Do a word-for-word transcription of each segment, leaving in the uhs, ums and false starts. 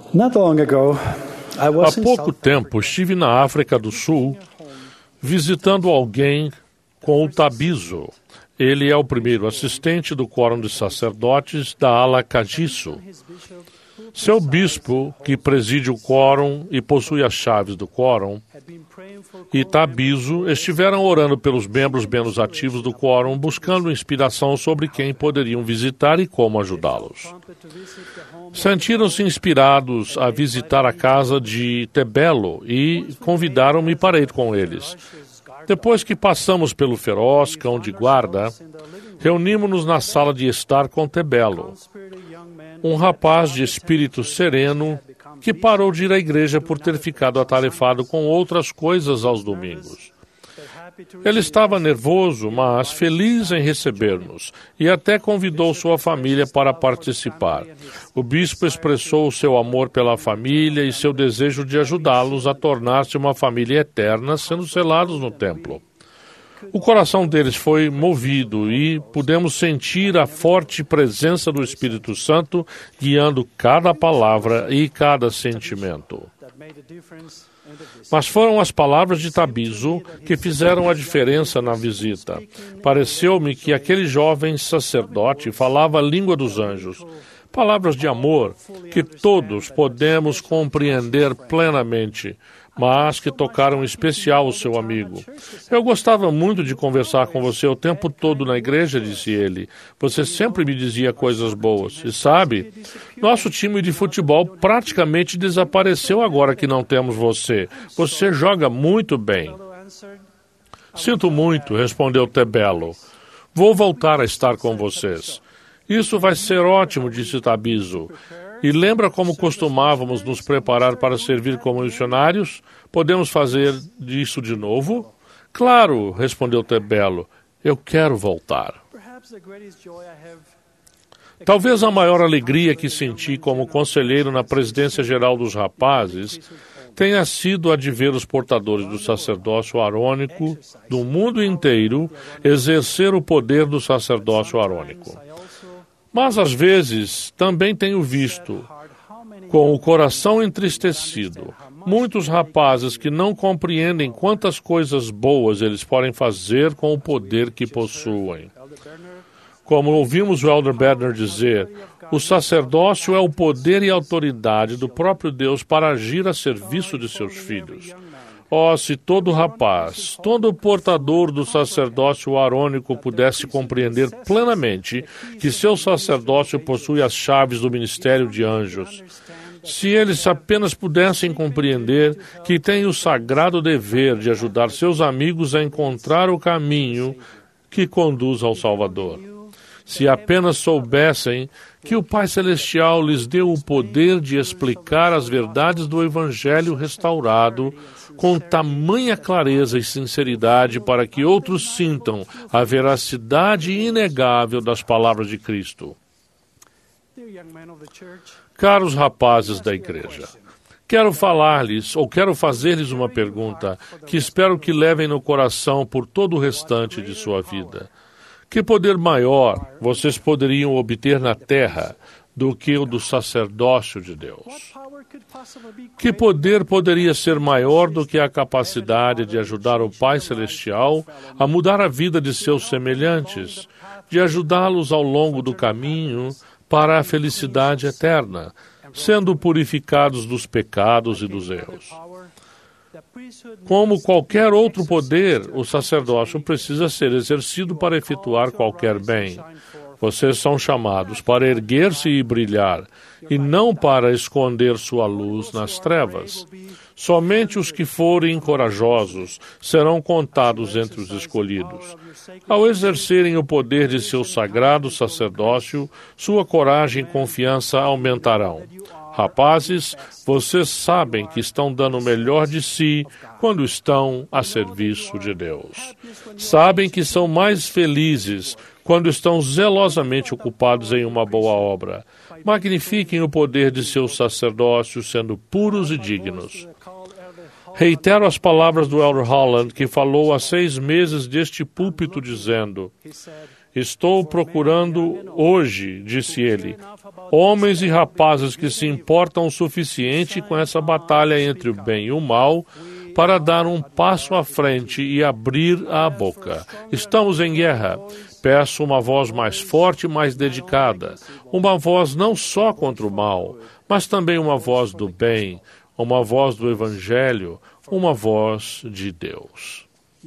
Not long ago, I was Há in pouco South tempo estive na África do Sul visitando alguém com o tabizo. Ele é o primeiro assistente do quórum de sacerdotes da ala Cajiço. Seu bispo, que preside o quórum e possui as chaves do quórum, e tabizo estiveram orando pelos membros menos ativos do quórum, buscando inspiração sobre quem poderiam visitar e como ajudá-los. Sentiram-se inspirados a visitar a casa de Tebelo e convidaram-me para ir com eles. Depois que passamos pelo feroz cão de guarda, reunimos-nos na sala de estar com Tebelo, um rapaz de espírito sereno que parou de ir à igreja por ter ficado atarefado com outras coisas aos domingos. Ele estava nervoso, mas feliz em receber-nos, e até convidou sua família para participar. O bispo expressou o seu amor pela família e seu desejo de ajudá-los a tornar-se uma família eterna, sendo selados no templo. O coração deles foi movido e pudemos sentir a forte presença do Espírito Santo guiando cada palavra e cada sentimento. Mas foram as palavras de tabizo que fizeram a diferença na visita. Pareceu-me que aquele jovem sacerdote falava a língua dos anjos, palavras de amor que todos podemos compreender plenamente, mas que tocaram em especial o seu amigo. Eu gostava muito de conversar com você o tempo todo na igreja, disse ele. Você sempre me dizia coisas boas. E sabe, nosso time de futebol praticamente desapareceu agora que não temos você. Você joga muito bem. Sinto muito, respondeu Tebelo. Vou voltar a estar com vocês. Isso vai ser ótimo, disse Tabizo. E lembra como costumávamos nos preparar para servir como missionários? Podemos fazer isso de novo? Claro, respondeu Tebelo. Eu quero voltar. Talvez a maior alegria que senti como conselheiro na presidência geral dos rapazes tenha sido a de ver os portadores do sacerdócio arônico do mundo inteiro exercer o poder do sacerdócio arônico. Mas, às vezes, também tenho visto, com o coração entristecido, muitos rapazes que não compreendem quantas coisas boas eles podem fazer com o poder que possuem. Como ouvimos o Elder Bednar dizer, o sacerdócio é o poder e autoridade do próprio Deus para agir a serviço de seus filhos. Oh, se todo rapaz, todo portador do sacerdócio arônico pudesse compreender plenamente que seu sacerdócio possui as chaves do ministério de anjos. Se eles apenas pudessem compreender que têm o sagrado dever de ajudar seus amigos a encontrar o caminho que conduz ao Salvador. Se apenas soubessem que o Pai Celestial lhes deu o poder de explicar as verdades do Evangelho restaurado com tamanha clareza e sinceridade para que outros sintam a veracidade inegável das palavras de Cristo. Caros rapazes da igreja, quero falar-lhes ou quero fazer-lhes uma pergunta que espero que levem no coração por todo o restante de sua vida. Que poder maior vocês poderiam obter na terra do que o do sacerdócio de Deus? Que poder poderia ser maior do que a capacidade de ajudar o Pai Celestial a mudar a vida de seus semelhantes, de ajudá-los ao longo do caminho para a felicidade eterna, sendo purificados dos pecados e dos erros? Como qualquer outro poder, o sacerdócio precisa ser exercido para efetuar qualquer bem. Vocês são chamados para erguer-se e brilhar, e não para esconder sua luz nas trevas. Somente os que forem corajosos serão contados entre os escolhidos. Ao exercerem o poder de seu sagrado sacerdócio, sua coragem e confiança aumentarão. Rapazes, vocês sabem que estão dando o melhor de si quando estão a serviço de Deus. Sabem que são mais felizes quando estão zelosamente ocupados em uma boa obra. Magnifiquem o poder de seu sacerdócio, sendo puros e dignos. Reitero as palavras do Elder Holland, que falou há seis meses deste púlpito, dizendo: Estou procurando hoje, disse ele, homens e rapazes que se importam o suficiente com essa batalha entre o bem e o mal para dar um passo à frente e abrir a boca. Estamos em guerra. Peço uma voz mais forte e mais dedicada. Uma voz não só contra o mal, mas também uma voz do bem, uma voz do Evangelho, uma voz de Deus.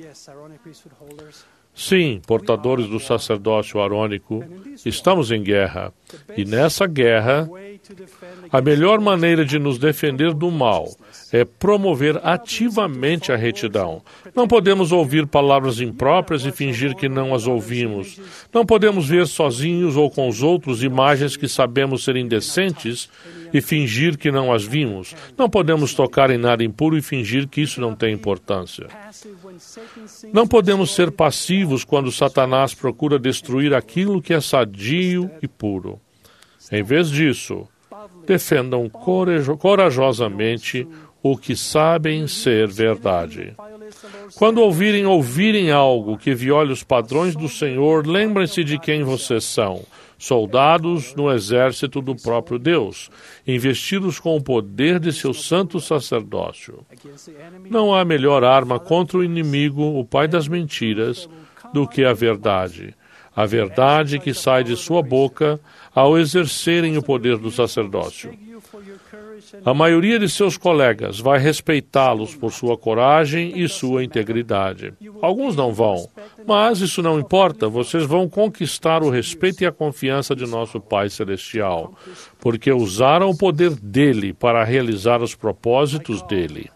Sim, portadores do sacerdócio arônico, estamos em guerra. E nessa guerra, a melhor maneira de nos defender do mal é promover ativamente a retidão. Não podemos ouvir palavras impróprias e fingir que não as ouvimos. Não podemos ver sozinhos ou com os outros imagens que sabemos ser indecentes e fingir que não as vimos. Não podemos tocar em nada impuro e fingir que isso não tem importância. Não podemos ser passivos quando Satanás procura destruir aquilo que é sadio e puro. Em vez disso, defendam corajosamente o que sabem ser verdade. Quando ouvirem ouvirem algo que viole os padrões do Senhor, lembrem-se de quem vocês são. Soldados no exército do próprio Deus, investidos com o poder de seu santo sacerdócio. Não há melhor arma contra o inimigo, o pai das mentiras, do que a verdade. A verdade que sai de sua boca ao exercerem o poder do sacerdócio. A maioria de seus colegas vai respeitá-los por sua coragem e sua integridade. Alguns não vão, mas isso não importa, vocês vão conquistar o respeito e a confiança de nosso Pai Celestial, porque usaram o poder dele para realizar os propósitos dele.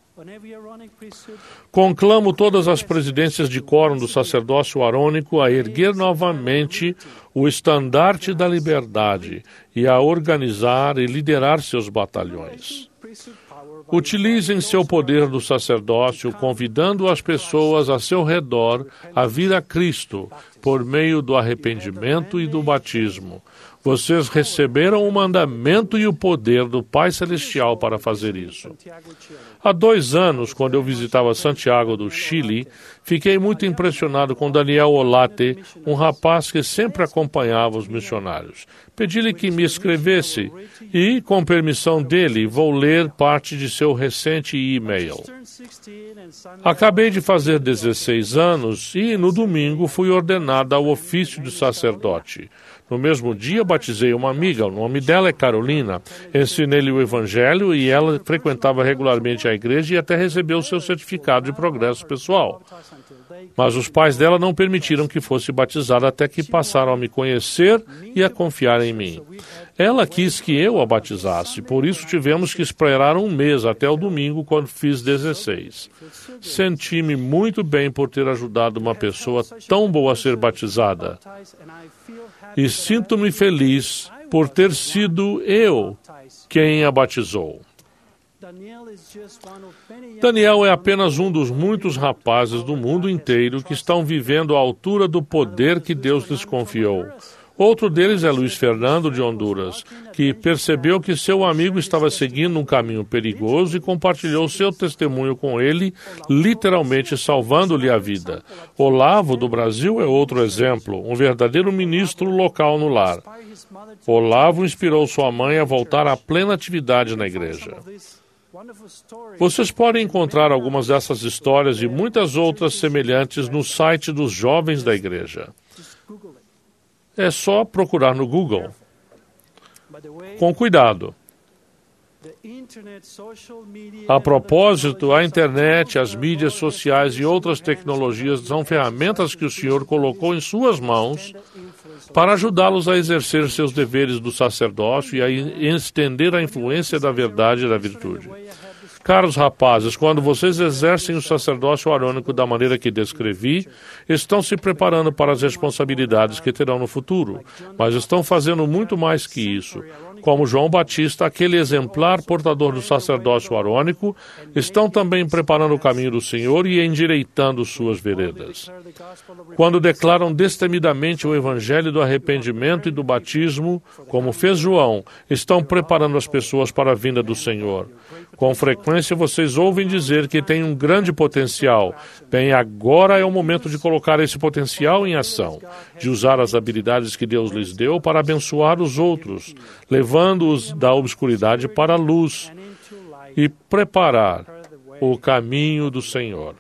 Conclamo todas as presidências de quórum do sacerdócio arônico a erguer novamente o estandarte da liberdade e a organizar e liderar seus batalhões. Utilizem seu poder do sacerdócio, convidando as pessoas a seu redor a vir a Cristo por meio do arrependimento e do batismo. Vocês receberam o mandamento e o poder do Pai Celestial para fazer isso. Há dois anos, quando eu visitava Santiago do Chile, fiquei muito impressionado com Daniel Olate, um rapaz que sempre acompanhava os missionários. Pedi-lhe que me escrevesse e, com permissão dele, vou ler parte de seu recente e-mail. Acabei de fazer dezesseis anos e, no domingo, fui ordenada ao ofício de sacerdote. No mesmo dia, batizei uma amiga, o nome dela é Carolina. Ensinei-lhe o Evangelho e ela frequentava regularmente a igreja e até recebeu seu certificado de progresso pessoal. Mas os pais dela não permitiram que fosse batizada até que passaram a me conhecer e a confiar em mim. Ela quis que eu a batizasse, por isso tivemos que esperar um mês até o domingo, quando fiz dezesseis. Senti-me muito bem por ter ajudado uma pessoa tão boa a ser batizada. E sinto-me feliz por ter sido eu quem a batizou. Daniel é apenas um dos muitos rapazes do mundo inteiro que estão vivendo à altura do poder que Deus lhes confiou. Outro deles é Luiz Fernando, de Honduras, que percebeu que seu amigo estava seguindo um caminho perigoso e compartilhou seu testemunho com ele, literalmente salvando-lhe a vida. Olavo, do Brasil, é outro exemplo, um verdadeiro ministro local no lar. Olavo inspirou sua mãe a voltar à plena atividade na igreja. Vocês podem encontrar algumas dessas histórias e muitas outras semelhantes no site dos jovens da igreja. É só procurar no Google. Com cuidado. A propósito, a internet, as mídias sociais e outras tecnologias são ferramentas que o Senhor colocou em suas mãos para ajudá-los a exercer seus deveres do sacerdócio e a estender a influência da verdade e da virtude. Caros rapazes, quando vocês exercem o sacerdócio arônico da maneira que descrevi, estão se preparando para as responsabilidades que terão no futuro, mas estão fazendo muito mais que isso. Como João Batista, aquele exemplar portador do sacerdócio arônico, estão também preparando o caminho do Senhor e endireitando suas veredas. Quando declaram destemidamente o evangelho do arrependimento e do batismo, como fez João, estão preparando as pessoas para a vinda do Senhor. Com frequência vocês ouvem dizer que tem um grande potencial. Bem, agora é o momento de colocar esse potencial em ação, de usar as habilidades que Deus lhes deu para abençoar os outros, levando-os da obscuridade para a luz e preparar o caminho do Senhor.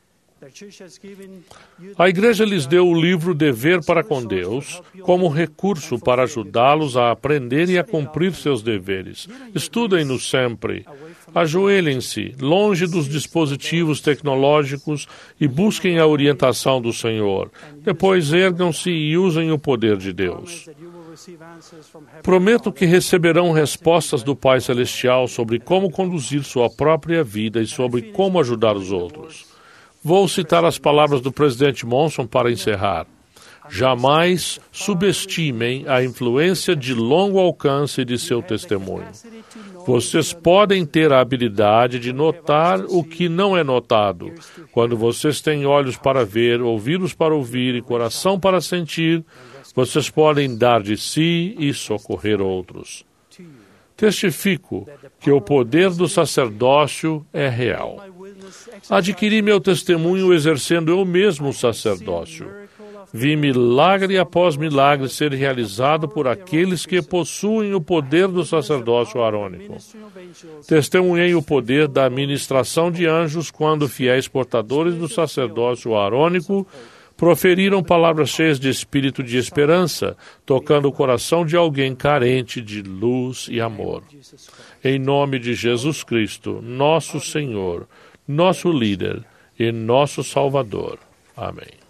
A Igreja lhes deu o livro Dever para com Deus como recurso para ajudá-los a aprender e a cumprir seus deveres. Estudem-no sempre. Ajoelhem-se, longe dos dispositivos tecnológicos e busquem a orientação do Senhor. Depois ergam-se e usem o poder de Deus. Prometo que receberão respostas do Pai Celestial sobre como conduzir sua própria vida e sobre como ajudar os outros. Vou citar as palavras do presidente Monson para encerrar. Jamais subestimem a influência de longo alcance de seu testemunho. Vocês podem ter a habilidade de notar o que não é notado. Quando vocês têm olhos para ver, ouvidos para ouvir e coração para sentir, vocês podem dar de si e socorrer outros. Testifico que o poder do sacerdócio é real. Adquiri meu testemunho exercendo eu mesmo o sacerdócio. Vi milagre após milagre ser realizado por aqueles que possuem o poder do sacerdócio arônico. Testemunhei o poder da ministração de anjos quando fiéis portadores do sacerdócio arônico proferiram palavras cheias de espírito de esperança, tocando o coração de alguém carente de luz e amor. Em nome de Jesus Cristo, nosso Senhor, nosso líder e nosso Salvador. Amém.